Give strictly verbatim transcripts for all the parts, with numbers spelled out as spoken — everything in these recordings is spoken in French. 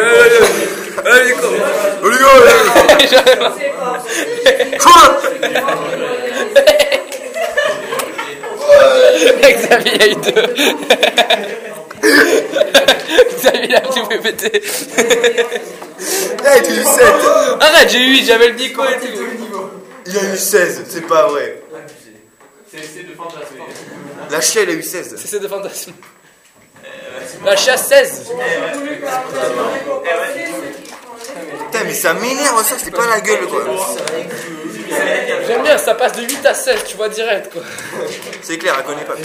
Allez, Nico. Xavier, il a eu deux. Xavier, il a tout fait péter. Eh, tu as eu sept. Arrête, j'ai eu huit, j'avais le Nico et tout. Il a eu seize, c'est pas vrai. C'est de fantasme. La chia, elle a eu seize. C'est de fantasme. La chasse seize. Putain, mais ça m'énerve ça, c'est pas la gueule quoi. J'aime bien, ça passe de huit à seize, tu vois direct quoi. C'est clair, elle connaît pas.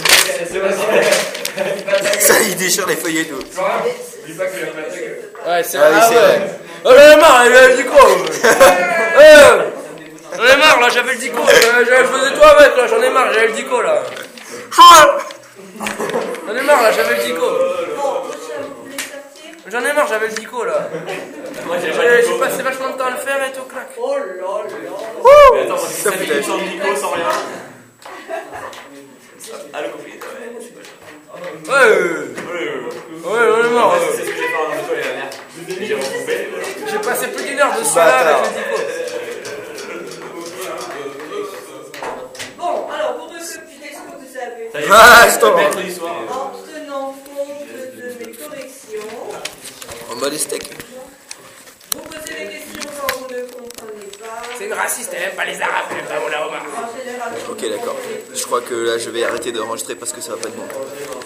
Ça, il déchire les feuillets d'eau. Ouais, c'est Ah oui, ah, c'est ouais. vrai. Oh, j'en ai marre, il a le Nico. Euh, J'en ai marre là, j'avais le Dico. Euh, Je faisais toi avec là, j'en ai marre, j'avais le Dico là. J'en ai marre là, j'avais le Dico. J'en ai marre, j'avais le Dico là. J'ai j'ai passé vachement de temps à le faire et tout, clac. Oh là là. Mais attends, ça fait une chambre Nico sans rien. Ah, le couplet, ouais. Ouais, ouais, j'en ai marre. C'est ce que j'ai fait en auto l'année dernière. J'ai recoupé. J'ai passé plus d'une heure dessus là avec le Dico. Bon, alors pour récapituler ce que vous savez, Ah, stop. Mercredi soir. en tenant compte de mes corrections, On bat des steaks. vous posez les questions quand vous ne comprenez pas. C'est une raciste, elle aime pas les arabes, elle aime pas mon Omar. En général, Ok, d'accord. Je crois que là, je vais arrêter d'enregistrer parce que ça va pas être bon.